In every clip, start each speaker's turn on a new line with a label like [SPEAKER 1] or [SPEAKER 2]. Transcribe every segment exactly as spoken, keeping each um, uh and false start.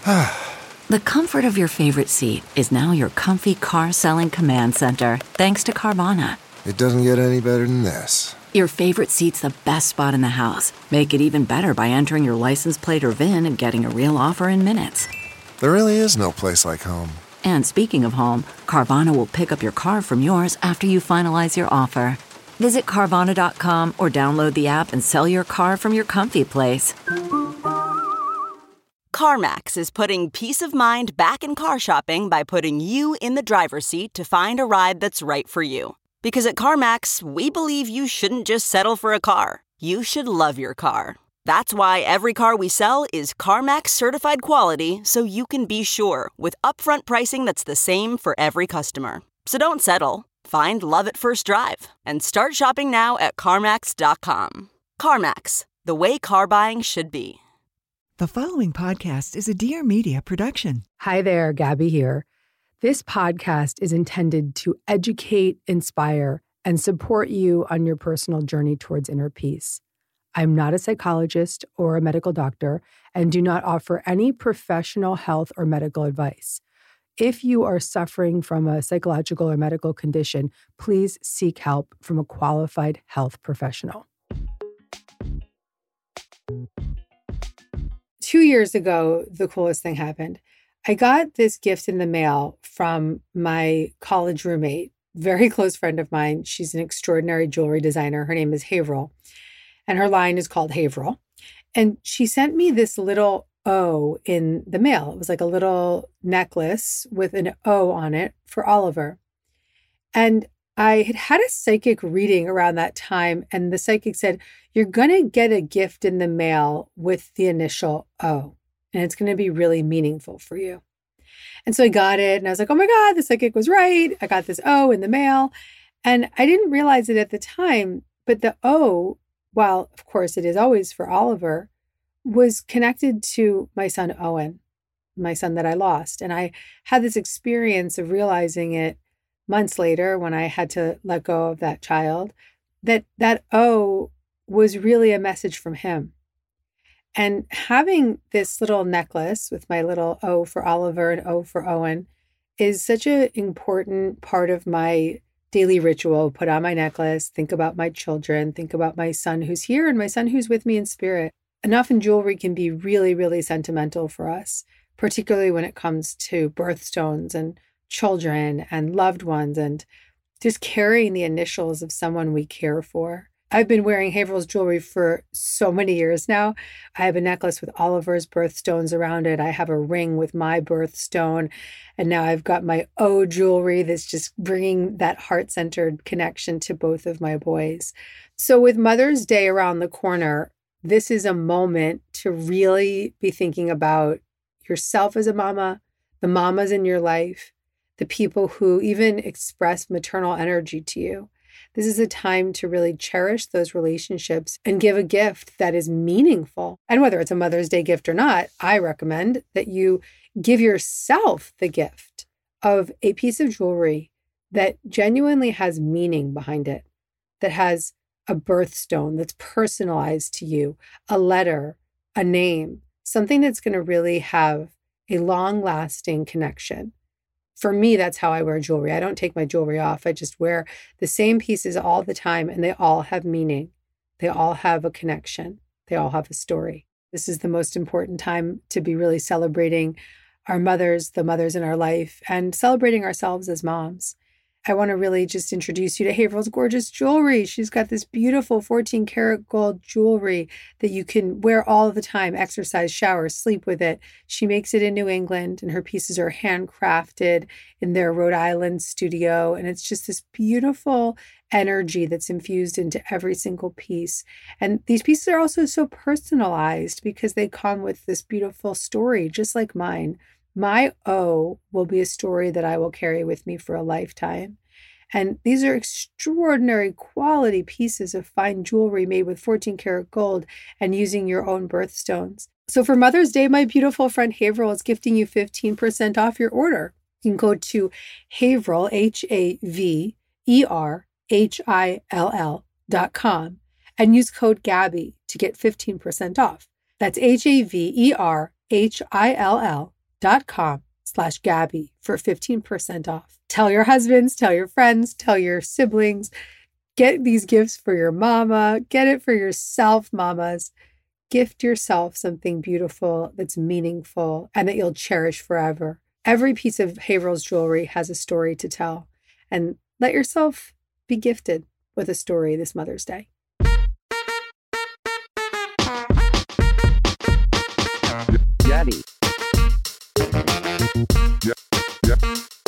[SPEAKER 1] The comfort of your favorite seat is now your comfy car selling command center, thanks to Carvana.
[SPEAKER 2] It doesn't get any better than this.
[SPEAKER 1] Your favorite seat's the best spot in the house. Make it even better by entering your license plate or V I N and getting a real offer in minutes.
[SPEAKER 2] There really is no place like home.
[SPEAKER 1] And speaking of home, Carvana will pick up your car from yours after you finalize your offer. Visit Carvana dot com or download the app and sell your car from your comfy place.
[SPEAKER 3] CarMax is putting peace of mind back in car shopping by putting you in the driver's seat to find a ride that's right for you. Because at CarMax, we believe you shouldn't just settle for a car. You should love your car. That's why every car we sell is CarMax certified quality, so you can be sure with upfront pricing that's the same for every customer. So don't settle. Find love at first drive and start shopping now at CarMax dot com. CarMax, the way car buying should be.
[SPEAKER 4] The following podcast is a Dear Media production.
[SPEAKER 5] Hi there, Gabby here. This podcast is intended to educate, inspire, and support you on your personal journey towards inner peace. I'm not a psychologist or a medical doctor and do not offer any professional health or medical advice. If you are suffering from a psychological or medical condition, please seek help from a qualified health professional. Two years ago, the coolest thing happened. I got this gift in the mail from my college roommate, very close friend of mine. She's an extraordinary jewelry designer. Her name is Haverhill, and her line is called Haverhill. And she sent me this little O in the mail. It was like a little necklace with an O on it for Oliver. And I had had a psychic reading around that time, and the psychic said, you're going to get a gift in the mail with the initial O, and it's going to be really meaningful for you. And so I got it, and I was like, oh my God, the psychic was right. I got this O in the mail, and I didn't realize it at the time, but the O, while of course it is always for Oliver, was connected to my son, Owen, my son that I lost. And I had this experience of realizing it months later when I had to let go of that child, that that O was really a message from him. And having this little necklace with my little O for Oliver and O for Owen is such an important part of my daily ritual. Put on my necklace, think about my children, think about my son who's here and my son who's with me in spirit. And often jewelry can be really, really sentimental for us, particularly when it comes to birthstones and children and loved ones and just carrying the initials of someone we care for. I've been wearing Haverhill's jewelry for so many years now. I have a necklace with Oliver's birthstones around it. I have a ring with my birthstone. And now I've got my O jewelry that's just bringing that heart-centered connection to both of my boys. So with Mother's Day around the corner, this is a moment to really be thinking about yourself as a mama, the mamas in your life, the people who even express maternal energy to you. This is a time to really cherish those relationships and give a gift that is meaningful. And whether it's a Mother's Day gift or not, I recommend that you give yourself the gift of a piece of jewelry that genuinely has meaning behind it, that has a birthstone that's personalized to you, a letter, a name, something that's going to really have a long-lasting connection. For me, that's how I wear jewelry. I don't take my jewelry off. I just wear the same pieces all the time, and they all have meaning. They all have a connection. They all have a story. This is the most important time to be really celebrating our mothers, the mothers in our life, and celebrating ourselves as moms. I want to really just introduce you to Haverhill's gorgeous jewelry. She's got this beautiful fourteen karat gold jewelry that you can wear all the time, exercise, shower, sleep with it. She makes it in New England, and her pieces are handcrafted in their Rhode Island studio. And it's just this beautiful energy that's infused into every single piece. And these pieces are also so personalized because they come with this beautiful story, just like mine. My O will be a story that I will carry with me for a lifetime. And these are extraordinary quality pieces of fine jewelry made with fourteen karat gold and using your own birthstones. So for Mother's Day, my beautiful friend Haverhill is gifting you fifteen percent off your order. You can go to Haverhill, H A V E R H I L L dot com and use code Gabby to get fifteen percent off. That's H A V E R H I L L dot com slash Gabby for fifteen percent off. Tell your husbands, tell your friends, tell your siblings. Get these gifts for your mama. Get it for yourself, mamas. Gift yourself something beautiful that's meaningful and that you'll cherish forever. Every piece of Haverhill's jewelry has a story to tell. And let yourself be gifted with a story this Mother's Day.
[SPEAKER 6] Gabby.
[SPEAKER 2] Yeah, yeah.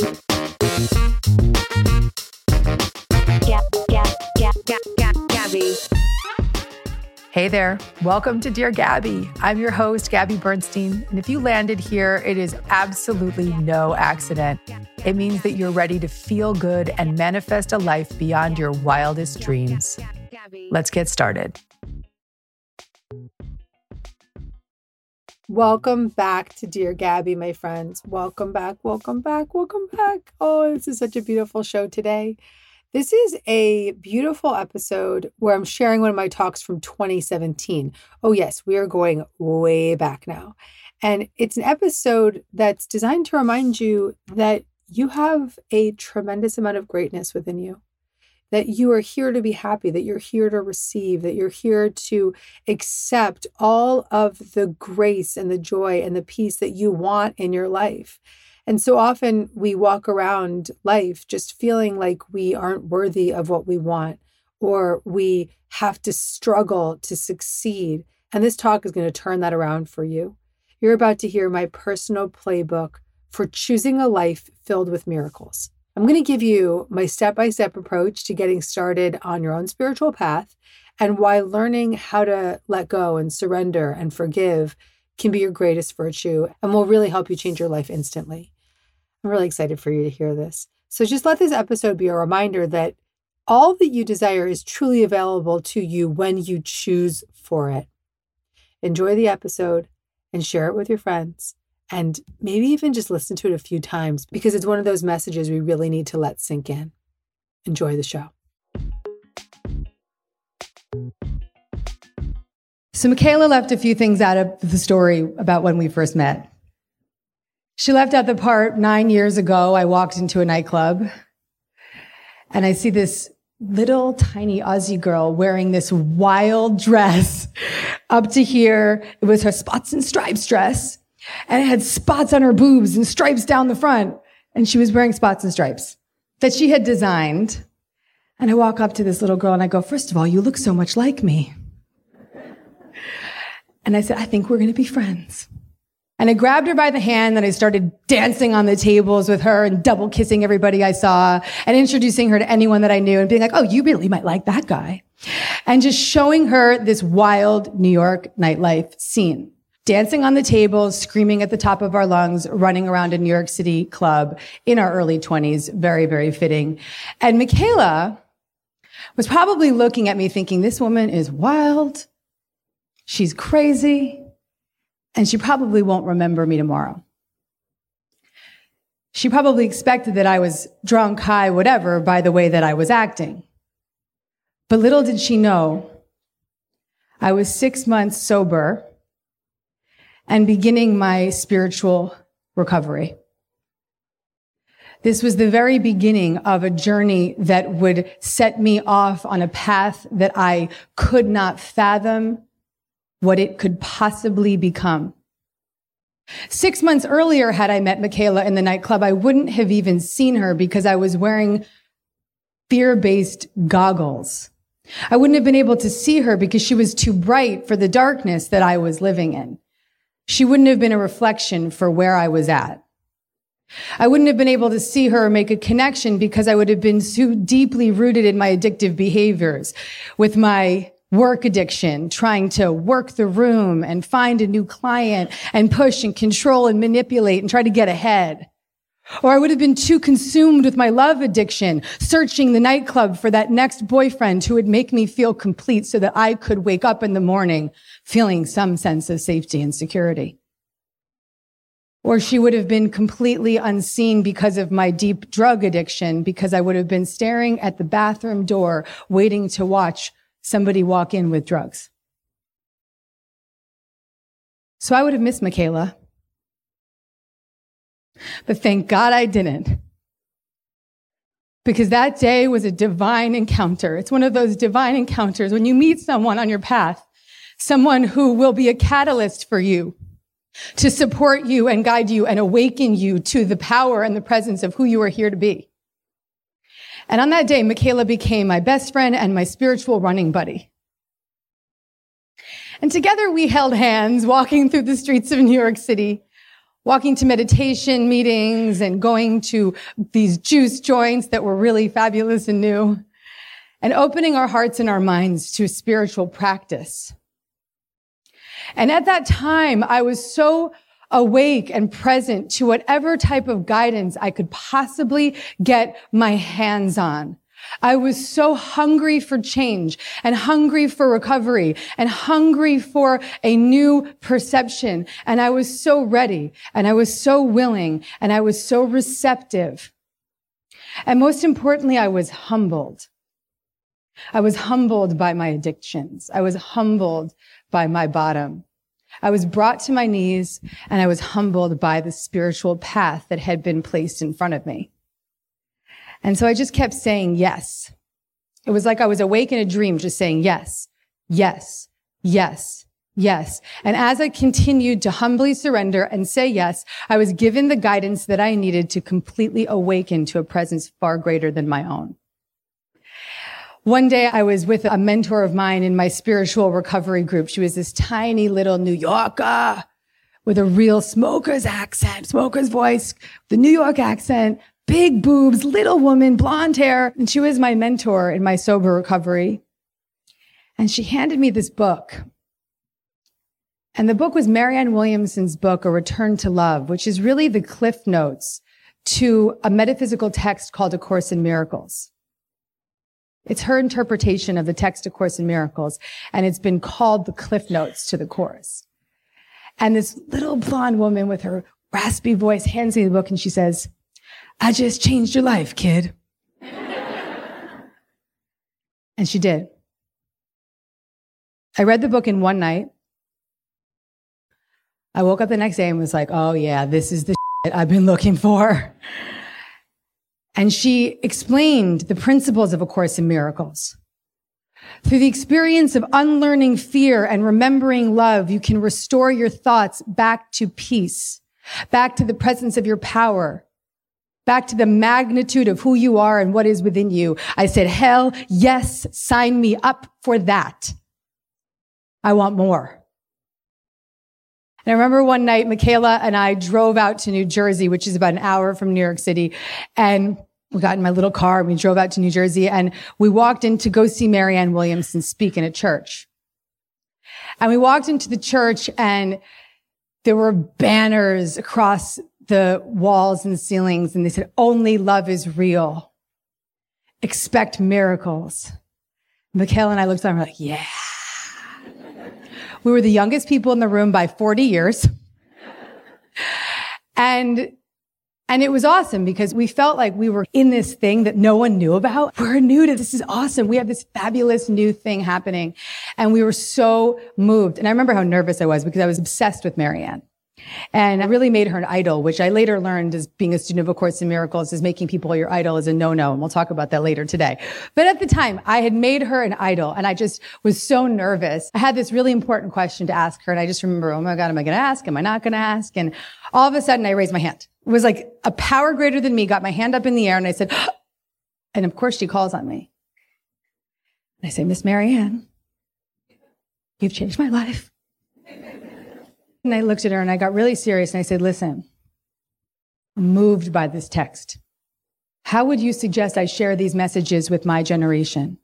[SPEAKER 6] Gab, Gab, Gab, Gab, Gab, Gabby.
[SPEAKER 7] Hey there. Welcome to Dear Gabby. I'm your host, Gabby Bernstein. And if you landed here, it is absolutely no accident. It means that you're ready to feel good and manifest a life beyond your wildest dreams. Let's get started.
[SPEAKER 5] Welcome back to Dear Gabby, my friends. Welcome back, welcome back, welcome back. Oh, this is such a beautiful show today. This is a beautiful episode where I'm sharing one of my talks from twenty seventeen. Oh yes, we are going way back now. And it's an episode that's designed to remind you that you have a tremendous amount of greatness within you, that you are here to be happy, that you're here to receive, that you're here to accept all of the grace and the joy and the peace that you want in your life. And so often we walk around life just feeling like we aren't worthy of what we want, or we have to struggle to succeed. And this talk is going to turn that around for you. You're about to hear my personal playbook for choosing a life filled with miracles. I'm going to give you my step-by-step approach to getting started on your own spiritual path and why learning how to let go and surrender and forgive can be your greatest virtue and will really help you change your life instantly. I'm really excited for you to hear this. So just let this episode be a reminder that all that you desire is truly available to you when you choose for it. Enjoy the episode and share it with your friends. And maybe even just listen to it a few times because it's one of those messages we really need to let sink in. Enjoy the show.
[SPEAKER 7] So Michaela left a few things out of the story about when we first met. She left out the part nine years ago, I walked into a nightclub and I see this little tiny Aussie girl wearing this wild dress up to here. It was her spots and stripes dress. And it had spots on her boobs and stripes down the front. And she was wearing spots and stripes that she had designed. And I walk up to this little girl and I go, first of all, you look so much like me. And I said, I think we're going to be friends. And I grabbed her by the hand and I started dancing on the tables with her and double kissing everybody I saw and introducing her to anyone that I knew and being like, oh, you really might like that guy. And just showing her this wild New York nightlife scene. Dancing on the tables, screaming at the top of our lungs, running around a New York City club in our early twenties. Very, very fitting. And Michaela was probably looking at me thinking, this woman is wild. She's crazy. And she probably won't remember me tomorrow. She probably expected that I was drunk, high, whatever, by the way that I was acting. But little did she know, I was six months sober and beginning my spiritual recovery. This was the very beginning of a journey that would set me off on a path that I could not fathom what it could possibly become. Six months earlier, had I met Michaela in the nightclub, I wouldn't have even seen her because I was wearing fear-based goggles. I wouldn't have been able to see her because she was too bright for the darkness that I was living in. She wouldn't have been a reflection for where I was at. I wouldn't have been able to see her or make a connection because I would have been so deeply rooted in my addictive behaviors, with my work addiction, trying to work the room and find a new client and push and control and manipulate and try to get ahead. Or I would have been too consumed with my love addiction, searching the nightclub for that next boyfriend who would make me feel complete so that I could wake up in the morning feeling some sense of safety and security. Or she would have been completely unseen because of my deep drug addiction, because I would have been staring at the bathroom door, waiting to watch somebody walk in with drugs. So I would have missed Michaela. But thank God I didn't. Because that day was a divine encounter. It's one of those divine encounters when you meet someone on your path, someone who will be a catalyst for you, to support you and guide you and awaken you to the power and the presence of who you are here to be. And on that day, Michaela became my best friend and my spiritual running buddy. And together we held hands walking through the streets of New York City, walking to meditation meetings and going to these juice joints that were really fabulous and new, and opening our hearts and our minds to spiritual practice. And at that time, I was so awake and present to whatever type of guidance I could possibly get my hands on. I was so hungry for change and hungry for recovery and hungry for a new perception. And I was so ready and I was so willing and I was so receptive. And most importantly, I was humbled. I was humbled by my addictions. I was humbled by my bottom. I was brought to my knees and I was humbled by the spiritual path that had been placed in front of me. And so I just kept saying yes. It was like I was awake in a dream, just saying yes, yes, yes, yes. And as I continued to humbly surrender and say yes, I was given the guidance that I needed to completely awaken to a presence far greater than my own. One day I was with a mentor of mine in my spiritual recovery group. She was this tiny little New Yorker with a real smoker's accent, smoker's voice, the New York accent, big boobs, little woman, blonde hair. And she was my mentor in my sober recovery. And she handed me this book. And the book was Marianne Williamson's book, A Return to Love, which is really the cliff notes to a metaphysical text called A Course in Miracles. It's her interpretation of the text A Course in Miracles, and it's been called the cliff notes to the Course. And this little blonde woman with her raspy voice hands me the book and she says, "I just changed your life, kid." And she did. I read the book in one night. I woke up the next day and was like, oh yeah, this is the shit I've been looking for. And she explained the principles of A Course in Miracles. Through the experience of unlearning fear and remembering love, you can restore your thoughts back to peace, back to the presence of your power, back to the magnitude of who you are and what is within you. I said, hell yes, sign me up for that. I want more. And I remember one night, Michaela and I drove out to New Jersey, which is about an hour from New York City. And we got in my little car and we drove out to New Jersey and we walked in to go see Marianne Williamson speak in a church. And we walked into the church and there were banners across the walls and ceilings, and they said, only love is real. Expect miracles. Michaela and I looked at them and were like, yeah. We were the youngest people in the room by forty years. And, and it was awesome because we felt like we were in this thing that no one knew about. We're new to this. Is awesome. We have this fabulous new thing happening. And we were so moved. And I remember how nervous I was because I was obsessed with Marianne. And I really made her an idol, which I later learned as being a student of A Course in Miracles is making people your idol is a no-no. And we'll talk about that later today. But at the time, I had made her an idol and I just was so nervous. I had this really important question to ask her. And I just remember, oh my God, am I going to ask? Am I not going to ask? And all of a sudden I raised my hand. It was like a power greater than me got my hand up in the air and I said, and of course she calls on me. And I say, Miss Marianne, you've changed my life. And I looked at her and I got really serious and I said, listen, I'm moved by this text. How would you suggest I share these messages with my generation?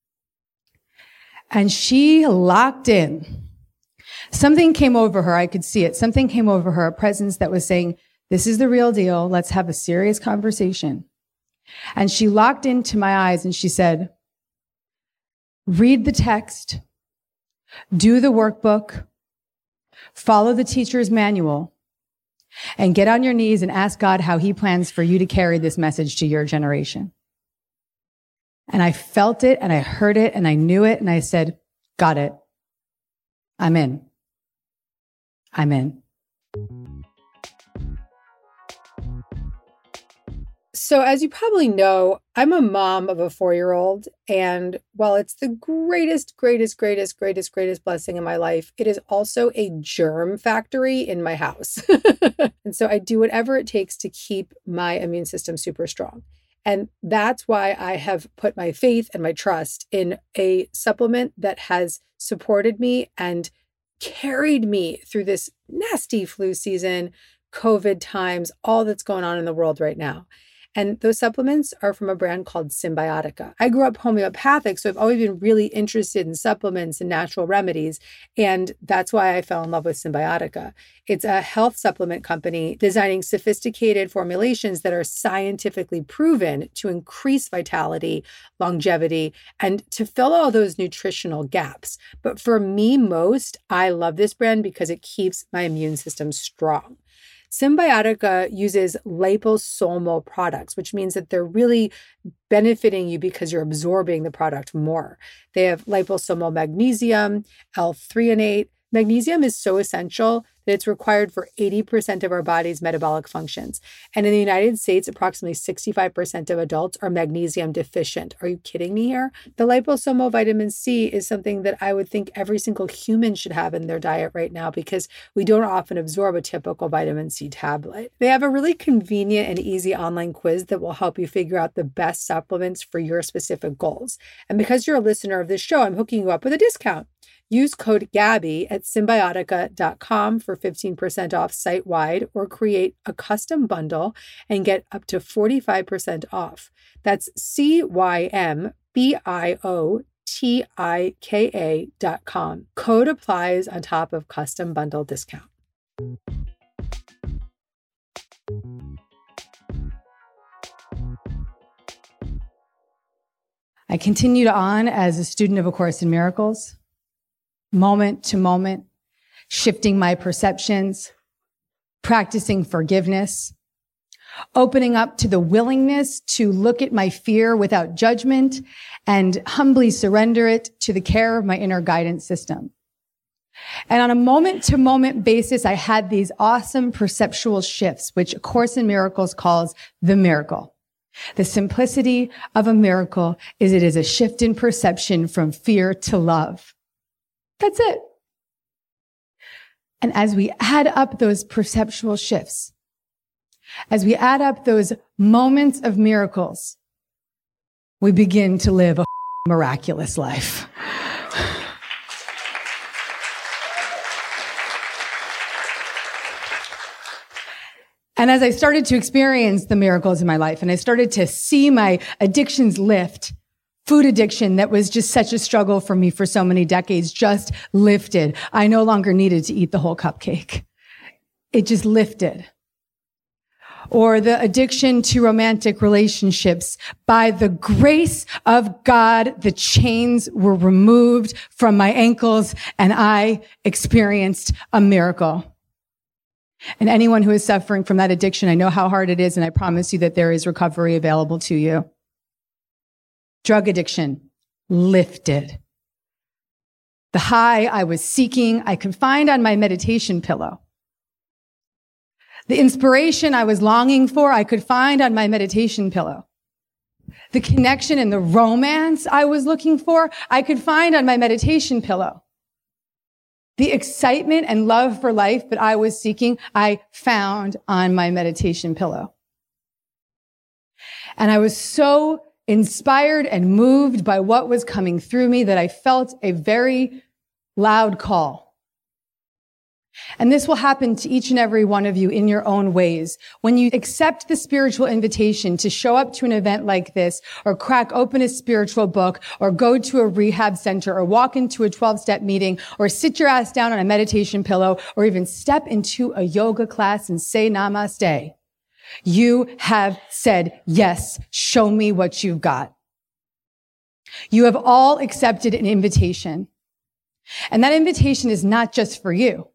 [SPEAKER 7] And she locked in. Something came over her. I could see it. Something came over her, a presence that was saying, this is the real deal. Let's have a serious conversation. And she locked into my eyes and she said, read the text, do the workbook, follow the teacher's manual, and get on your knees and ask God how he plans for you to carry this message to your generation. And I felt it and I heard it and I knew it and I said, got it. I'm in. I'm in.
[SPEAKER 5] So as you probably know, I'm a mom of a four-year-old, and while it's the greatest, greatest, greatest, greatest, greatest blessing in my life, it is also a germ factory in my house. And so I do whatever it takes to keep my immune system super strong. And that's why I have put my faith and my trust in a supplement that has supported me and carried me through this nasty flu season, COVID times, all that's going on in the world right now. And those supplements are from a brand called Cymbiotika. I grew up homeopathic, so I've always been really interested in supplements and natural remedies. And that's why I fell in love with Cymbiotika. It's a health supplement company designing sophisticated formulations that are scientifically proven to increase vitality, longevity, and to fill all those nutritional gaps. But for me most, I love this brand because it keeps my immune system strong. Cymbiotika uses liposomal products, which means that they're really benefiting you because you're absorbing the product more. They have liposomal magnesium, L-threonate. Magnesium is so essential that it's required for eighty percent of our body's metabolic functions. And in the United States, approximately sixty-five percent of adults are magnesium deficient. Are you kidding me here? The liposomal vitamin C is something that I would think every single human should have in their diet right now because we don't often absorb a typical vitamin C tablet. They have a really convenient and easy online quiz that will help you figure out the best supplements for your specific goals. And because you're a listener of this show, I'm hooking you up with a discount. Use code Gabby at Cymbiotika dot com for fifteen percent off site-wide, or create a custom bundle and get up to forty-five percent off. That's C Y M B I O T I K A dot com. Code applies on top of custom bundle discount.
[SPEAKER 7] I continued on as a student of A Course in Miracles, moment to moment, shifting my perceptions, practicing forgiveness, opening up to the willingness to look at my fear without judgment and humbly surrender it to the care of my inner guidance system. And on a moment-to-moment basis, I had these awesome perceptual shifts, which A Course in Miracles calls the miracle. The simplicity of a miracle is it is a shift in perception from fear to love. That's it. And as we add up those perceptual shifts, as we add up those moments of miracles, we begin to live a miraculous life. And as I started to experience the miracles in my life and I started to see my addictions lift, food addiction that was just such a struggle for me for so many decades just lifted. I no longer needed to eat the whole cupcake. It just lifted. Or the addiction to romantic relationships. By the grace of God, the chains were removed from my ankles and I experienced a miracle. And anyone who is suffering from that addiction, I know how hard it is, and I promise you that there is recovery available to you. Drug addiction lifted. The high I was seeking, I could find on my meditation pillow. The inspiration I was longing for, I could find on my meditation pillow. The connection and the romance I was looking for, I could find on my meditation pillow. The excitement and love for life that I was seeking, I found on my meditation pillow. And I was so inspired and moved by what was coming through me that I felt a very loud call. And this will happen to each and every one of you in your own ways. When you accept the spiritual invitation to show up to an event like this, or crack open a spiritual book, or go to a rehab center, or walk into a twelve-step meeting, or sit your ass down on a meditation pillow, or even step into a yoga class and say namaste, you have said, yes, show me what you've got. You have all accepted an invitation. And that invitation is not just for you.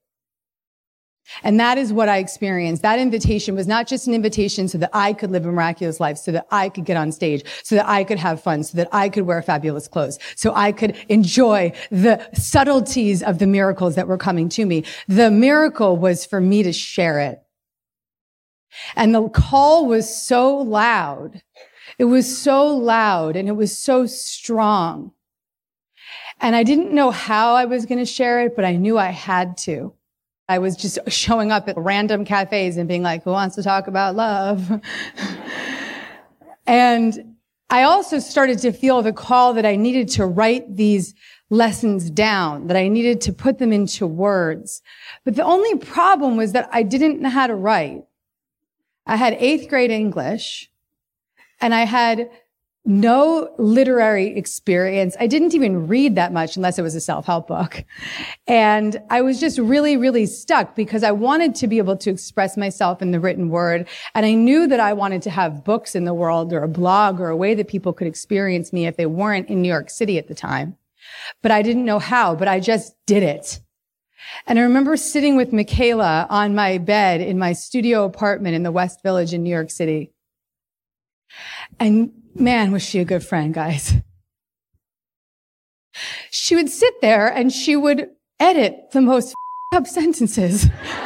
[SPEAKER 7] And that is what I experienced. That invitation was not just an invitation so that I could live a miraculous life, so that I could get on stage, so that I could have fun, so that I could wear fabulous clothes, so I could enjoy the subtleties of the miracles that were coming to me. The miracle was for me to share it. And the call was so loud. It was so loud and it was so strong. And I didn't know how I was going to share it, but I knew I had to. I was just showing up at random cafes and being like, who wants to talk about love? And I also started to feel the call that I needed to write these lessons down, that I needed to put them into words. But the only problem was that I didn't know how to write. I had eighth grade English, and I had no literary experience. I didn't even read that much unless it was a self-help book. And I was just really, really stuck because I wanted to be able to express myself in the written word. And I knew that I wanted to have books in the world or a blog or a way that people could experience me if they weren't in New York City at the time. But I didn't know how, but I just did it. And I remember sitting with Michaela on my bed in my studio apartment in the West Village in New York City. And man, was she a good friend, guys. She would sit there and she would edit the most up sentences.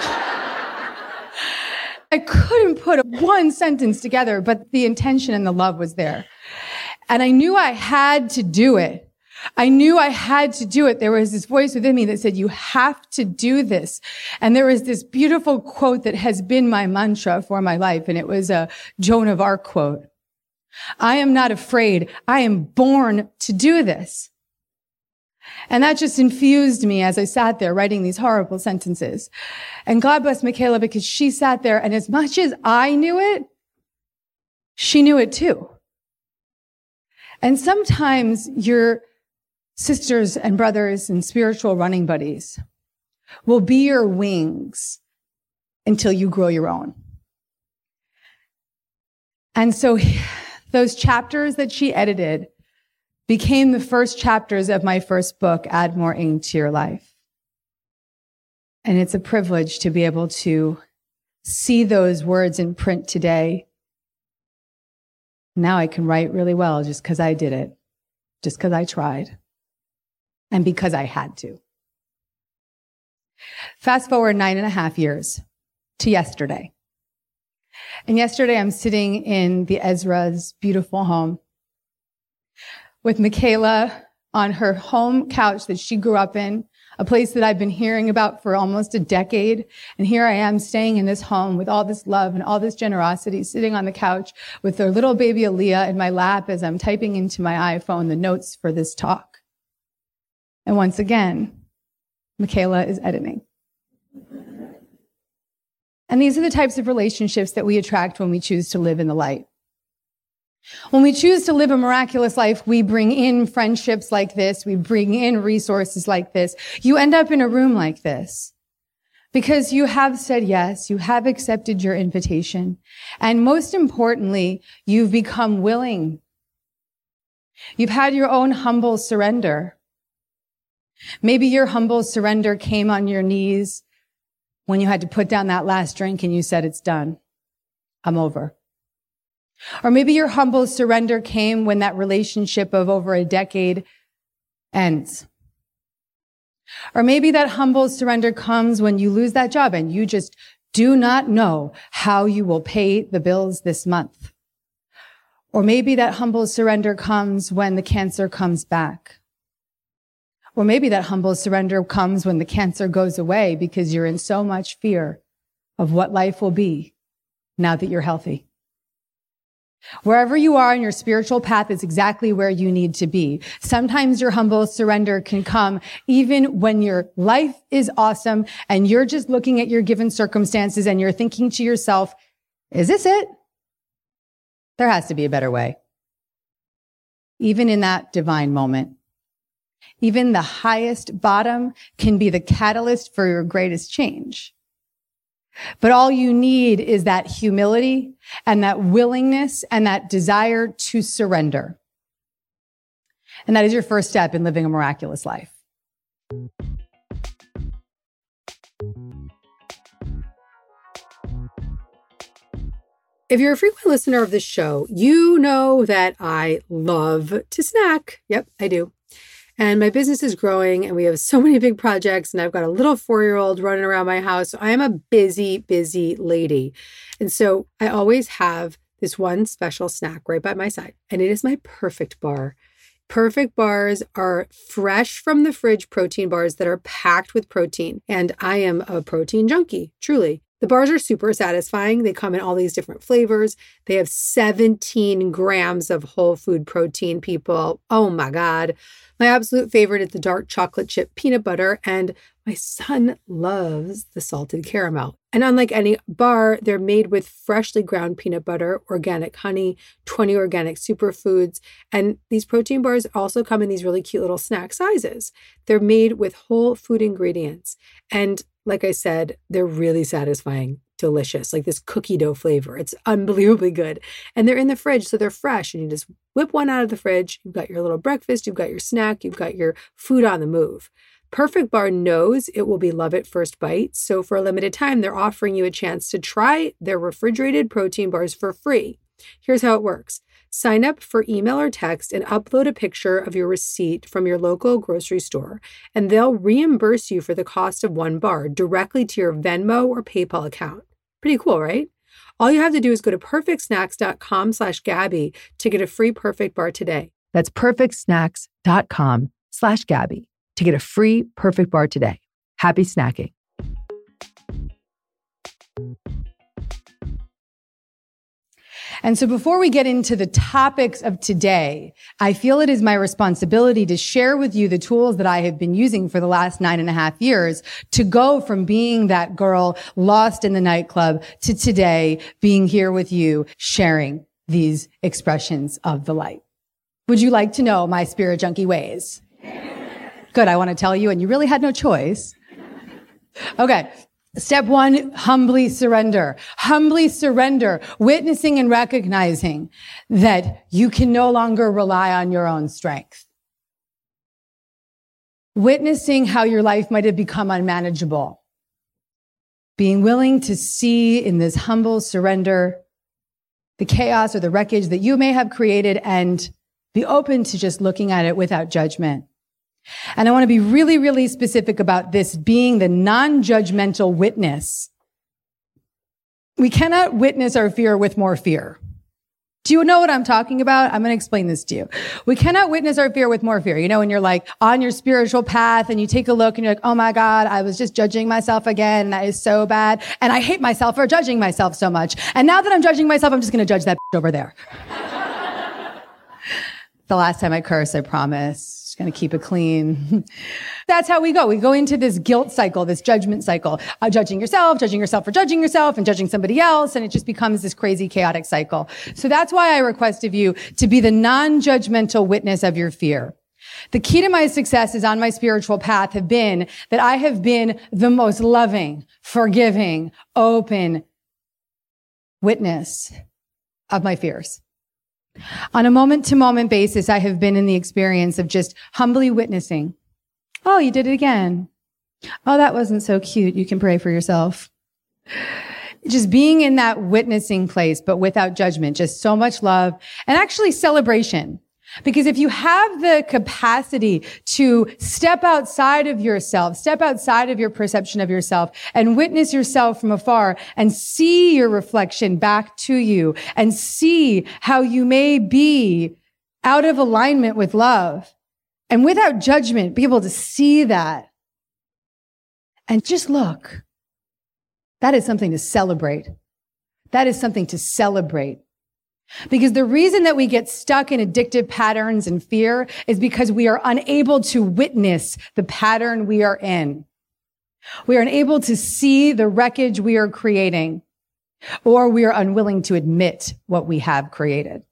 [SPEAKER 7] I couldn't put one sentence together, but the intention and the love was there. And I knew I had to do it. I knew I had to do it. There was this voice within me that said, you have to do this. And there was this beautiful quote that has been my mantra for my life. And it was a Joan of Arc quote. I am not afraid. I am born to do this. And that just infused me as I sat there writing these horrible sentences. And God bless Michaela because she sat there, and as much as I knew it, she knew it too. And sometimes your sisters and brothers and spiritual running buddies will be your wings until you grow your own. And so those chapters that she edited became the first chapters of my first book, Add More Ink to Your Life. And it's a privilege to be able to see those words in print today. Now I can write really well just because I did it, just because I tried, and because I had to. Fast forward nine and a half years to yesterday. And yesterday I'm sitting in the Ezra's beautiful home with Michaela on her home couch that she grew up in, a place that I've been hearing about for almost a decade. And here I am staying in this home with all this love and all this generosity, sitting on the couch with their little baby Aaliyah in my lap as I'm typing into my iPhone the notes for this talk. And once again, Michaela is editing. And these are the types of relationships that we attract when we choose to live in the light. When we choose to live a miraculous life, we bring in friendships like this. We bring in resources like this. You end up in a room like this because you have said yes. You have accepted your invitation. And most importantly, you've become willing. You've had your own humble surrender. Maybe your humble surrender came on your knees when you had to put down that last drink and you said, it's done. I'm over. Or maybe your humble surrender came when that relationship of over a decade ends. Or maybe that humble surrender comes when you lose that job and you just do not know how you will pay the bills this month. Or maybe that humble surrender comes when the cancer comes back. Or maybe that humble surrender comes when the cancer goes away because you're in so much fear of what life will be now that you're healthy. Wherever you are in your spiritual path is exactly where you need to be. Sometimes your humble surrender can come even when your life is awesome and you're just looking at your given circumstances and you're thinking to yourself, is this it? There has to be a better way. Even in that divine moment, even the highest bottom can be the catalyst for your greatest change. But all you need is that humility and that willingness and that desire to surrender. And that is your first step in living a miraculous life.
[SPEAKER 5] If you're a frequent listener of this show, you know that I love to snack. Yep, I do. And my business is growing and we have so many big projects and I've got a little four-year-old running around my house. So I am a busy, busy lady. And so I always have this one special snack right by my side, and it is my Perfect Bar. Perfect Bars are fresh from the fridge protein bars that are packed with protein. And I am a protein junkie, truly. The bars are super satisfying. They come in all these different flavors. They have seventeen grams of whole food protein, people. Oh my God. My absolute favorite is the dark chocolate chip peanut butter, and my son loves the salted caramel. And unlike any bar, they're made with freshly ground peanut butter, organic honey, twenty organic superfoods. And these protein bars also come in these really cute little snack sizes. They're made with whole food ingredients. And like I said, they're really satisfying, delicious, like this cookie dough flavor. It's unbelievably good. And they're in the fridge, so they're fresh. And you just whip one out of the fridge. You've got your little breakfast, you've got your snack, you've got your food on the move. Perfect Bar knows it will be love at first bite. So for a limited time, they're offering you a chance to try their refrigerated protein bars for free. Here's how it works. Sign up for email or text and upload a picture of your receipt from your local grocery store, and they'll reimburse you for the cost of one bar directly to your Venmo or PayPal account. Pretty cool, right? All you have to do is go to perfectsnacks.com slash Gabby to get a free Perfect Bar today.
[SPEAKER 8] That's perfectsnacks.com slash Gabby to get a free Perfect Bar today. Happy snacking.
[SPEAKER 7] And so before we get into the topics of today, I feel it is my responsibility to share with you the tools that I have been using for the last nine and a half years to go from being that girl lost in the nightclub to today being here with you, sharing these expressions of the light. Would you like to know my spirit junkie ways? Good, I want to tell you, and you really had no choice. Okay. Step one, humbly surrender. Humbly surrender, witnessing and recognizing that you can no longer rely on your own strength. Witnessing how your life might have become unmanageable. Being willing to see in this humble surrender the chaos or the wreckage that you may have created and be open to just looking at it without judgment. And I want to be really, really specific about this being the non-judgmental witness. We cannot witness our fear with more fear. Do you know what I'm talking about? I'm going to explain this to you. We cannot witness our fear with more fear. You know, when you're like on your spiritual path and you take a look and you're like, oh my God, I was just judging myself again. And that is so bad. And I hate myself for judging myself so much. And now that I'm judging myself, I'm just going to judge that over there. The last time I cursed, I promise. Just going to keep it clean. That's how we go. We go into this guilt cycle, this judgment cycle, uh, judging yourself, judging yourself for judging yourself and judging somebody else. And it just becomes this crazy, chaotic cycle. So that's why I request of you to be the non-judgmental witness of your fear. The key to my successes on my spiritual path have been that I have been the most loving, forgiving, open witness of my fears. On a moment-to-moment basis, I have been in the experience of just humbly witnessing. Oh, you did it again. Oh, that wasn't so cute. You can pray for yourself. Just being in that witnessing place, but without judgment, just so much love and actually celebration. Because if you have the capacity to step outside of yourself, step outside of your perception of yourself and witness yourself from afar and see your reflection back to you and see how you may be out of alignment with love and without judgment, be able to see that and just look. That is something to celebrate. That is something to celebrate. Because the reason that we get stuck in addictive patterns and fear is because we are unable to witness the pattern we are in. We are unable to see the wreckage we are creating, or we are unwilling to admit what we have created.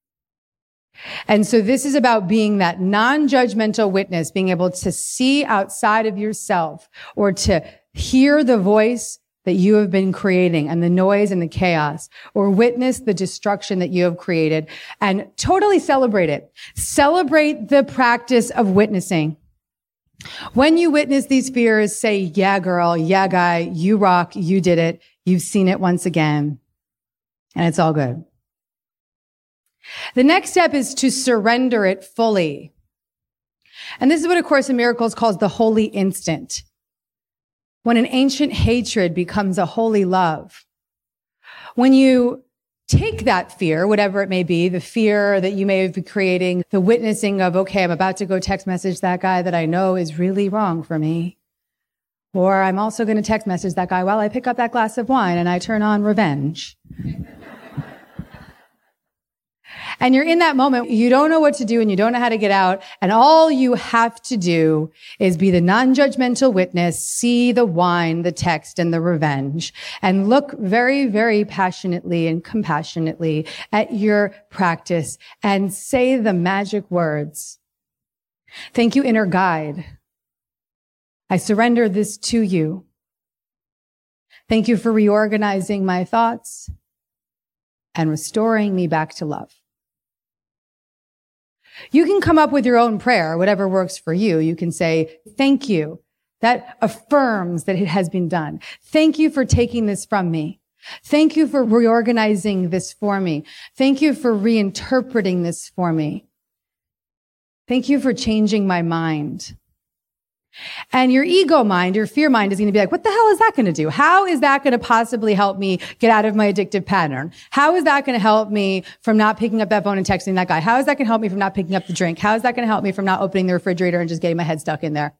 [SPEAKER 7] And so this is about being that non-judgmental witness, being able to see outside of yourself or to hear the voice that you have been creating and the noise and the chaos, or witness the destruction that you have created and totally celebrate it. Celebrate the practice of witnessing. When you witness these fears, say, yeah, girl, yeah, guy, you rock, you did it. You've seen it once again. And it's all good. The next step is to surrender it fully. And this is what A Course in Miracles calls the holy instant. When an ancient hatred becomes a holy love. When you take that fear, whatever it may be, the fear that you may be creating, the witnessing of, okay, I'm about to go text message that guy that I know is really wrong for me. Or I'm also going to text message that guy while I pick up that glass of wine and I turn on revenge. And you're in that moment, you don't know what to do and you don't know how to get out. And all you have to do is be the non-judgmental witness, see the wine, the text, and the revenge, and look very, very passionately and compassionately at your practice and say the magic words. Thank you, inner guide. I surrender this to you. Thank you for reorganizing my thoughts and restoring me back to love. You can come up with your own prayer, whatever works for you. You can say, thank you. That affirms that it has been done. Thank you for taking this from me. Thank you for reorganizing this for me. Thank you for reinterpreting this for me. Thank you for changing my mind. And your ego mind, your fear mind is going to be like, what the hell is that going to do? How is that going to possibly help me get out of my addictive pattern? How is that going to help me from not picking up that phone and texting that guy? How is that going to help me from not picking up the drink? How is that going to help me from not opening the refrigerator and just getting my head stuck in there?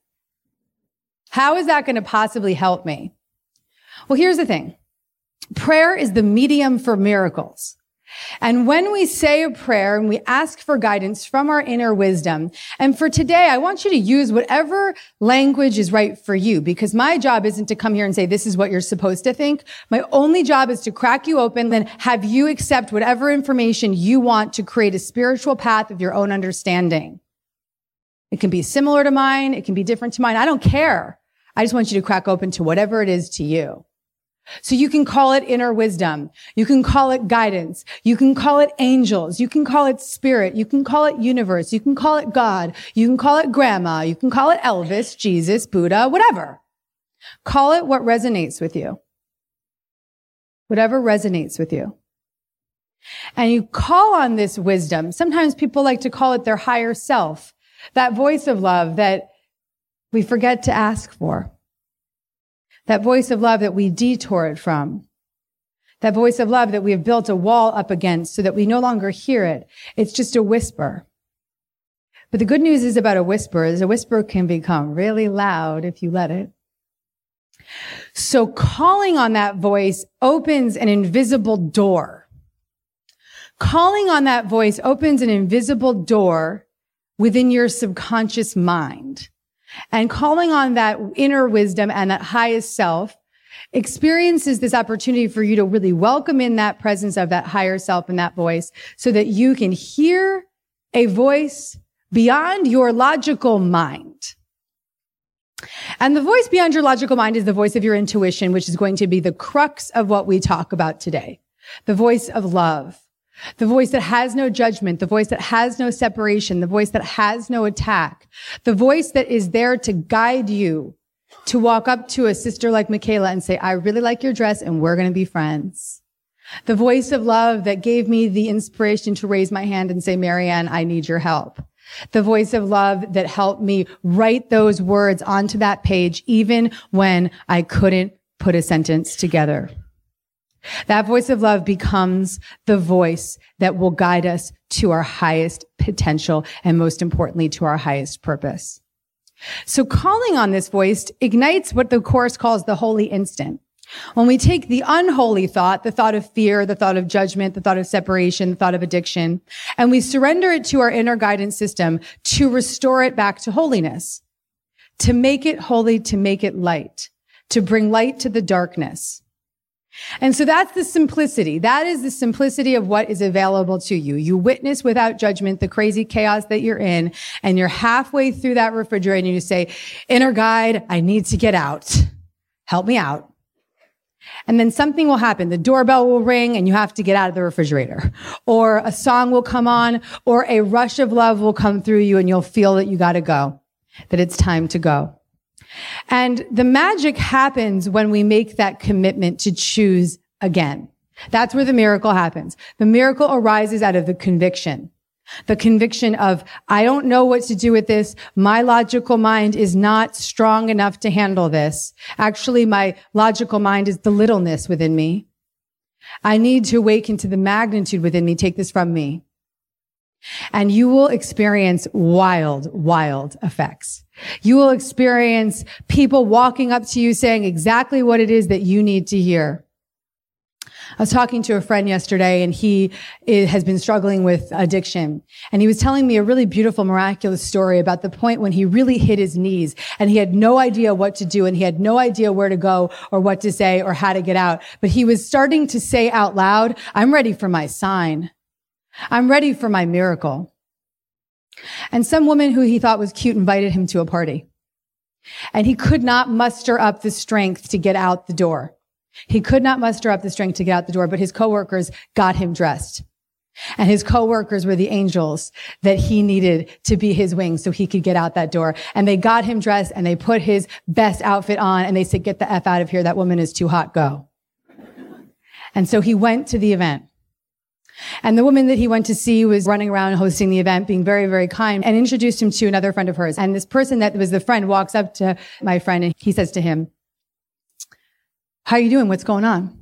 [SPEAKER 7] How is that going to possibly help me? Well, here's the thing. Prayer is the medium for miracles. And when we say a prayer and we ask for guidance from our inner wisdom, and for today, I want you to use whatever language is right for you, because my job isn't to come here and say, this is what you're supposed to think. My only job is to crack you open, then have you accept whatever information you want to create a spiritual path of your own understanding. It can be similar to mine. It can be different to mine. I don't care. I just want you to crack open to whatever it is to you. So you can call it inner wisdom. You can call it guidance. You can call it angels. You can call it spirit. You can call it universe. You can call it God. You can call it grandma. You can call it Elvis, Jesus, Buddha, whatever. Call it what resonates with you. Whatever resonates with you. And you call on this wisdom. Sometimes people like to call it their higher self, that voice of love that we forget to ask for. That voice of love that we detour it from. That voice of love that we have built a wall up against so that we no longer hear it. It's just a whisper. But the good news is about a whisper is a whisper can become really loud if you let it. So calling on that voice opens an invisible door. Calling on that voice opens an invisible door within your subconscious mind. And calling on that inner wisdom and that highest self experiences this opportunity for you to really welcome in that presence of that higher self and that voice so that you can hear a voice beyond your logical mind. And the voice beyond your logical mind is the voice of your intuition, which is going to be the crux of what we talk about today. The voice of love. The voice that has no judgment, the voice that has no separation, the voice that has no attack, the voice that is there to guide you to walk up to a sister like Michaela and say, I really like your dress and we're going to be friends. The voice of love that gave me the inspiration to raise my hand and say, Marianne, I need your help. The voice of love that helped me write those words onto that page even when I couldn't put a sentence together. That voice of love becomes the voice that will guide us to our highest potential and most importantly, to our highest purpose. So calling on this voice ignites what the Course calls the holy instant. When we take the unholy thought, the thought of fear, the thought of judgment, the thought of separation, the thought of addiction, and we surrender it to our inner guidance system to restore it back to holiness, to make it holy, to make it light, to bring light to the darkness. And so that's the simplicity. That is the simplicity of what is available to you. You witness without judgment the crazy chaos that you're in, and you're halfway through that refrigerator and you say, inner guide, I need to get out. Help me out. And then something will happen. The doorbell will ring and you have to get out of the refrigerator. Or a song will come on, or a rush of love will come through you and you'll feel that you got to go, that it's time to go. And the magic happens when we make that commitment to choose again. That's where the miracle happens. The miracle arises out of the conviction. The conviction of, I don't know what to do with this. My logical mind is not strong enough to handle this. Actually, my logical mind is the littleness within me. I need to awaken to the magnitude within me. Take this from me. And you will experience wild, wild effects. You will experience people walking up to you saying exactly what it is that you need to hear. I was talking to a friend yesterday, and he has been struggling with addiction. And he was telling me a really beautiful, miraculous story about the point when he really hit his knees and he had no idea what to do, and he had no idea where to go or what to say or how to get out. But he was starting to say out loud, I'm ready for my sign. I'm ready for my miracle. And some woman who he thought was cute invited him to a party. And he could not muster up the strength to get out the door. He could not muster up the strength to get out the door, but his coworkers got him dressed. And his coworkers were the angels that he needed to be his wings so he could get out that door. And they got him dressed and they put his best outfit on and they said, get the F out of here. That woman is too hot. Go. And so he went to the event. And the woman that he went to see was running around hosting the event, being very, very kind, and introduced him to another friend of hers. And this person that was the friend walks up to my friend and he says to him, how are you doing? What's going on?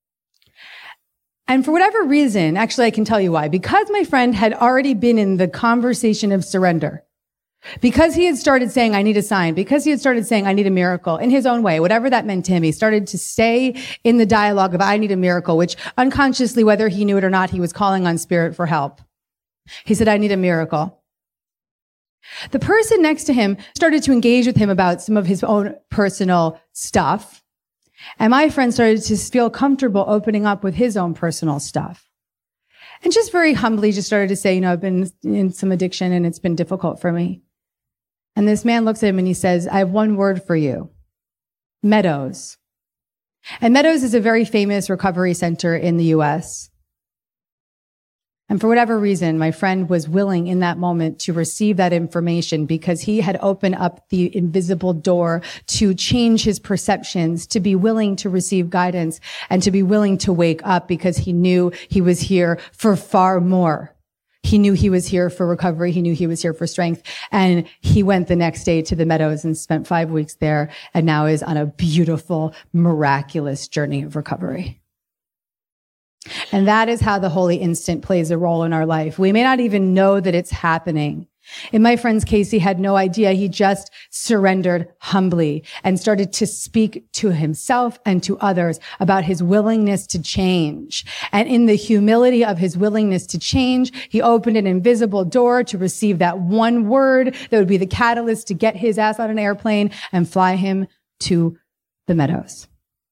[SPEAKER 7] And for whatever reason, actually I can tell you why, because my friend had already been in the conversation of surrender, because he had started saying, I need a sign, because he had started saying, I need a miracle in his own way, whatever that meant to him, he started to stay in the dialogue of, I need a miracle, which unconsciously, whether he knew it or not, he was calling on spirit for help. He said, I need a miracle. The person next to him started to engage with him about some of his own personal stuff. And my friend started to feel comfortable opening up with his own personal stuff. And just very humbly just started to say, you know, I've been in some addiction and it's been difficult for me. And this man looks at him and he says, I have one word for you. Meadows. And Meadows is a very famous recovery center in the U S. And for whatever reason, my friend was willing in that moment to receive that information because he had opened up the invisible door to change his perceptions, to be willing to receive guidance and to be willing to wake up because he knew he was here for far more. He knew he was here for recovery. He knew he was here for strength. And he went the next day to the Meadows and spent five weeks there and now is on a beautiful, miraculous journey of recovery. And that is how the Holy Instant plays a role in our life. We may not even know that it's happening. In my friend's case, he had no idea. He just surrendered humbly and started to speak to himself and to others about his willingness to change. And in the humility of his willingness to change, he opened an invisible door to receive that one word that would be the catalyst to get his ass on an airplane and fly him to the Meadows.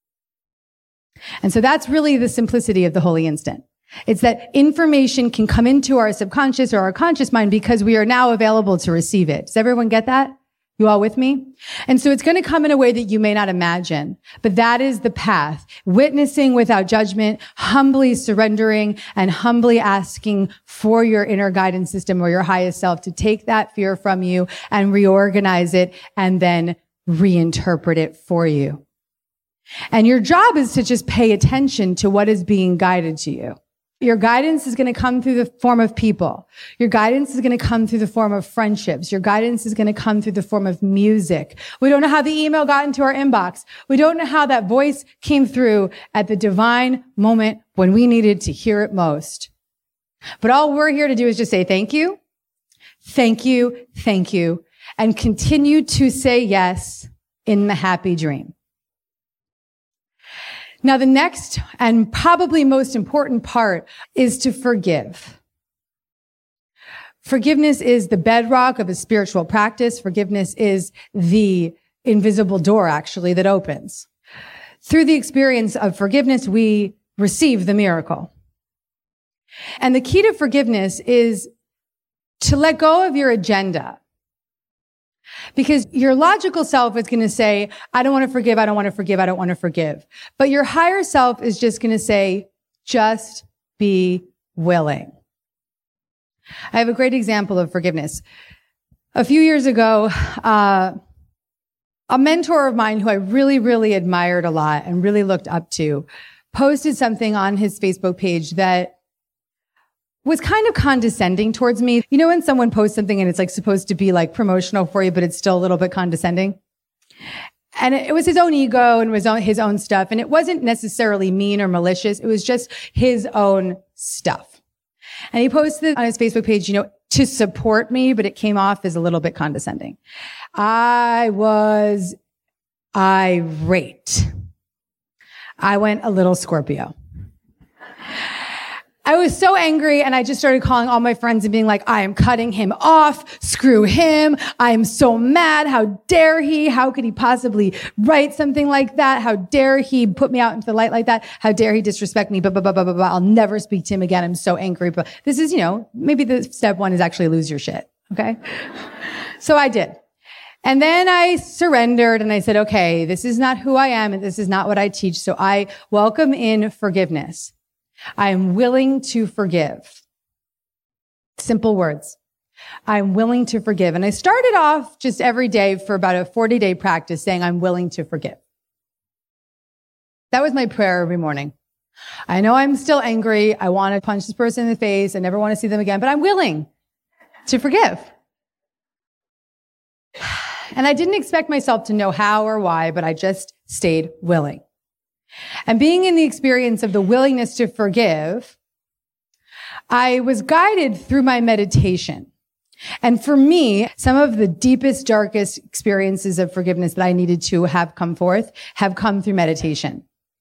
[SPEAKER 7] And so that's really the simplicity of the Holy Instant. It's that information can come into our subconscious or our conscious mind because we are now available to receive it. Does everyone get that? You all with me? And so it's going to come in a way that you may not imagine, but that is the path. Witnessing without judgment, humbly surrendering and humbly asking for your inner guidance system or your highest self to take that fear from you and reorganize it and then reinterpret it for you. And your job is to just pay attention to what is being guided to you. Your guidance is going to come through the form of people. Your guidance is going to come through the form of friendships. Your guidance is going to come through the form of music. We don't know how the email got into our inbox. We don't know how that voice came through at the divine moment when we needed to hear it most. But all we're here to do is just say thank you, thank you, thank you, and continue to say yes in the happy dream. Now, the next and probably most important part is to forgive. Forgiveness is the bedrock of a spiritual practice. Forgiveness is the invisible door, actually, that opens. Through the experience of forgiveness, we receive the miracle. And the key to forgiveness is to let go of your agenda. Because your logical self is going to say, I don't want to forgive, I don't want to forgive, I don't want to forgive. But your higher self is just going to say, just be willing. I have a great example of forgiveness. A few years ago, uh, a mentor of mine who I really, really admired a lot and really looked up to posted something on his Facebook page that was kind of condescending towards me. You know, when someone posts something and it's like supposed to be like promotional for you, but it's still a little bit condescending. And it was his own ego and was his own stuff. And it wasn't necessarily mean or malicious. It was just his own stuff. And he posted on his Facebook page, you know, to support me, but it came off as a little bit condescending. I was irate. I went a little Scorpio. I was so angry, and I just started calling all my friends and being like, I am cutting him off. Screw him. I am so mad. How dare he? How could he possibly write something like that? How dare he put me out into the light like that? How dare he disrespect me? Blah, blah, blah, blah, blah, blah. I'll never speak to him again. I'm so angry. But this is, you know, maybe the step one is actually lose your shit. Okay. So I did. And then I surrendered and I said, okay, this is not who I am and this is not what I teach. So I welcome in forgiveness. I am willing to forgive. Simple words. I'm willing to forgive. And I started off just every day for about a forty day practice saying, I'm willing to forgive. That was my prayer every morning. I know I'm still angry. I want to punch this person in the face. I never want to see them again, but I'm willing to forgive. And I didn't expect myself to know how or why, but I just stayed willing. And being in the experience of the willingness to forgive, I was guided through my meditation. And for me, some of the deepest, darkest experiences of forgiveness that I needed to have come forth have come through meditation.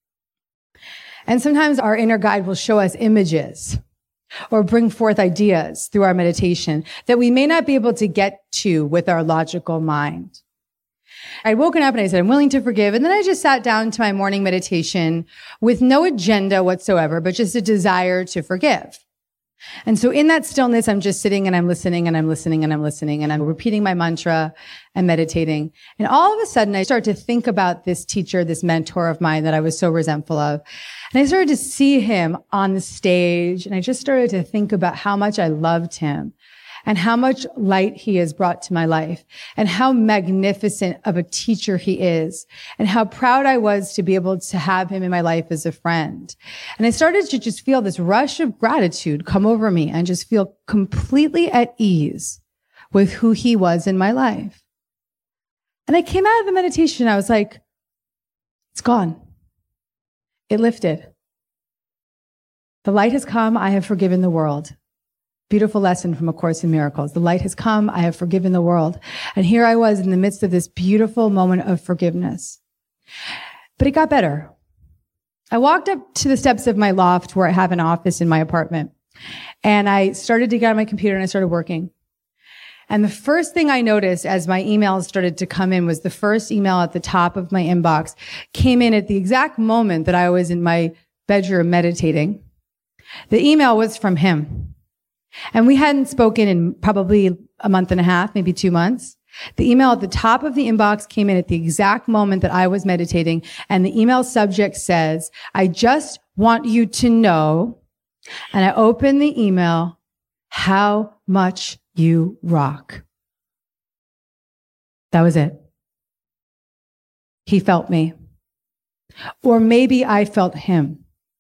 [SPEAKER 7] And sometimes our inner guide will show us images or bring forth ideas through our meditation that we may not be able to get to with our logical mind. I'd woken up and I said, I'm willing to forgive. And then I just sat down to my morning meditation with no agenda whatsoever, but just a desire to forgive. And so in that stillness, I'm just sitting and I'm listening and I'm listening and I'm listening and I'm repeating my mantra and meditating. And all of a sudden, I start to think about this teacher, this mentor of mine that I was so resentful of. And I started to see him on the stage. And I just started to think about how much I loved him and how much light he has brought to my life and how magnificent of a teacher he is and how proud I was to be able to have him in my life as a friend. And I started to just feel this rush of gratitude come over me and just feel completely at ease with who he was in my life. And I came out of the meditation. I was like, it's gone. It lifted. The light has come. I have forgiven the world. Beautiful lesson from A Course in Miracles. The light has come. I have forgiven the world. And here I was in the midst of this beautiful moment of forgiveness. But it got better. I walked up to the steps of my loft where I have an office in my apartment. And I started to get on my computer and I started working. And the first thing I noticed as my emails started to come in was the first email at the top of my inbox came in at the exact moment that I was in my bedroom meditating. The email was from him. And we hadn't spoken in probably a month and a half, maybe two months. The email at the top of the inbox came in at the exact moment that I was meditating. And the email subject says, I just want you to know. And I opened the email, how much you rock. That was it. He felt me. Or maybe I felt him.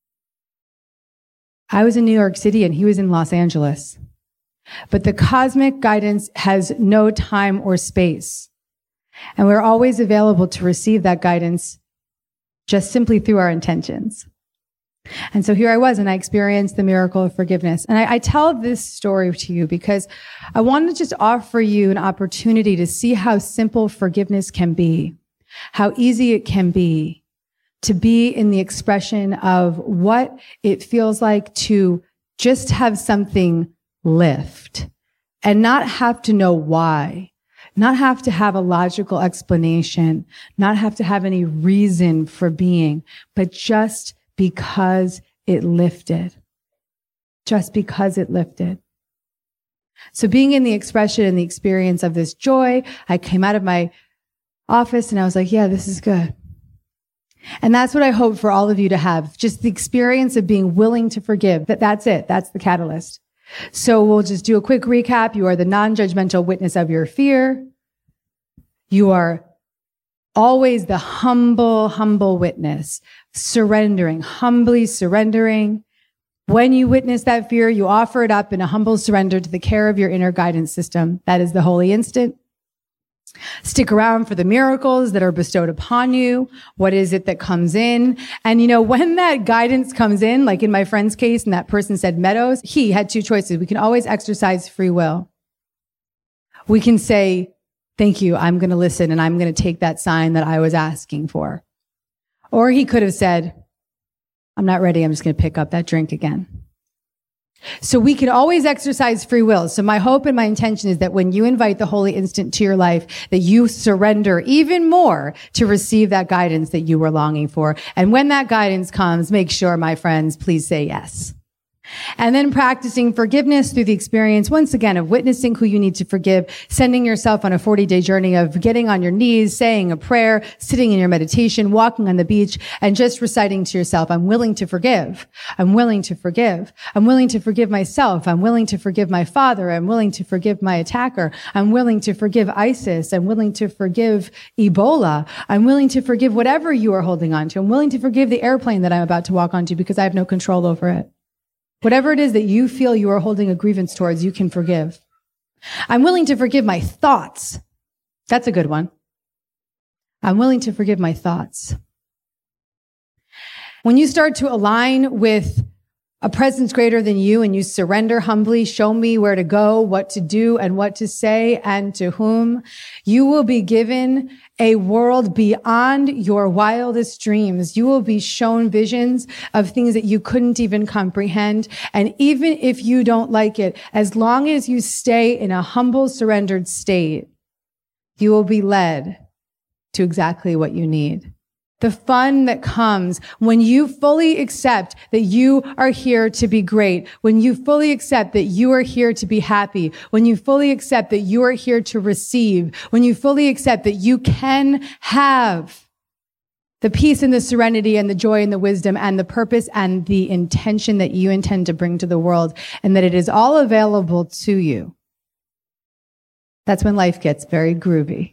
[SPEAKER 7] I was in New York City and he was in Los Angeles. But the cosmic guidance has no time or space. And we're always available to receive that guidance just simply through our intentions. And so here I was, and I experienced the miracle of forgiveness. And I, I tell this story to you because I want to just offer you an opportunity to see how simple forgiveness can be, how easy it can be to be in the expression of what it feels like to just have something lift and not have to know why, not have to have a logical explanation, not have to have any reason for being, but just because it lifted, just because it lifted. So being in the expression and the experience of this joy, I came out of my office and I was like, yeah, this is good. And that's what I hope for all of you to have, just the experience of being willing to forgive. That that's it. That's the catalyst. So we'll just do a quick recap. You are the non-judgmental witness of your fear. You are always the humble, humble witness, surrendering, humbly surrendering, When you witness that fear, you offer it up in a humble surrender to the care of your inner guidance system. That is the holy instant. Stick around for the miracles that are bestowed upon you. What is it that comes in? And you know, when that guidance comes in, like in my friend's case, and that person said Meadows, he had two choices. We can always exercise free will. We can say, thank you, I'm going to listen and I'm going to take that sign that I was asking for. Or he could have said, I'm not ready. I'm just going to pick up that drink again. So we can always exercise free will. So my hope and my intention is that when you invite the holy instant to your life, that you surrender even more to receive that guidance that you were longing for. And when that guidance comes, make sure, my friends, please say yes. And then practicing forgiveness through the experience, once again, of witnessing who you need to forgive, sending yourself on a forty-day journey of getting on your knees, saying a prayer, sitting in your meditation, walking on the beach, and just reciting to yourself, I'm willing to forgive. I'm willing to forgive. I'm willing to forgive myself. I'm willing to forgive my father. I'm willing to forgive my attacker. I'm willing to forgive ISIS. I'm willing to forgive Ebola. I'm willing to forgive whatever you are holding on to. I'm willing to forgive the airplane that I'm about to walk onto because I have no control over it. Whatever it is that you feel you are holding a grievance towards, you can forgive. I'm willing to forgive my thoughts. That's a good one. I'm willing to forgive my thoughts. When you start to align with a presence greater than you and you surrender humbly, show me where to go, what to do, and what to say, and to whom, you will be given a world beyond your wildest dreams. You will be shown visions of things that you couldn't even comprehend. And even if you don't like it, as long as you stay in a humble, surrendered state, you will be led to exactly what you need. The fun that comes when you fully accept that you are here to be great, when you fully accept that you are here to be happy, when you fully accept that you are here to receive, when you fully accept that you can have the peace and the serenity and the joy and the wisdom and the purpose and the intention that you intend to bring to the world, and that it is all available to you. That's when life gets very groovy.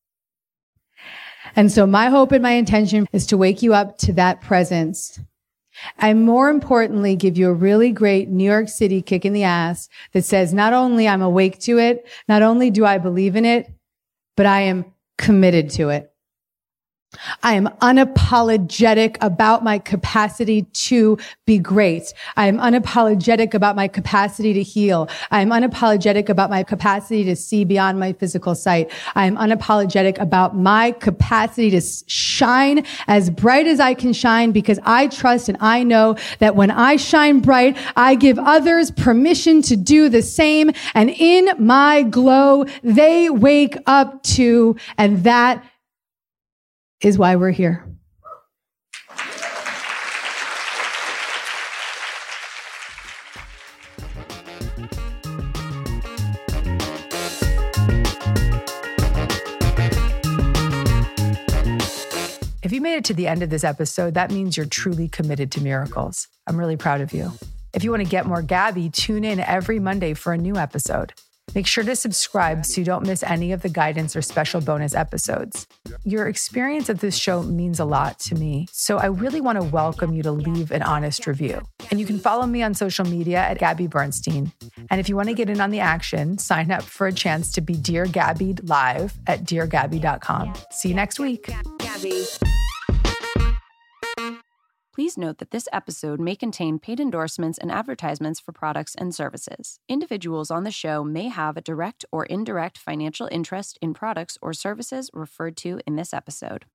[SPEAKER 7] And so my hope and my intention is to wake you up to that presence. And more importantly, give you a really great New York City kick in the ass that says, not only I'm awake to it, not only do I believe in it, but I am committed to it. I am unapologetic about my capacity to be great. I am unapologetic about my capacity to heal. I am unapologetic about my capacity to see beyond my physical sight. I am unapologetic about my capacity to shine as bright as I can shine, because I trust and I know that when I shine bright, I give others permission to do the same. And in my glow, they wake up too. And that is why we're here.
[SPEAKER 8] If you made it to the end of this episode, that means you're truly committed to miracles. I'm really proud of you. If you want to get more Gabby, tune in every Monday for a new episode. Make sure to subscribe so you don't miss any of the guidance or special bonus episodes. Your experience of this show means a lot to me, so I really want to welcome you to leave an honest review. And you can follow me on social media at Gabby Bernstein. And if you want to get in on the action, sign up for a chance to be Dear Gabby live at dear gabby dot com. See you next week.
[SPEAKER 6] Gabby.
[SPEAKER 3] Please note that this episode may contain paid endorsements and advertisements for products and services. Individuals on the show may have a direct or indirect financial interest in products or services referred to in this episode.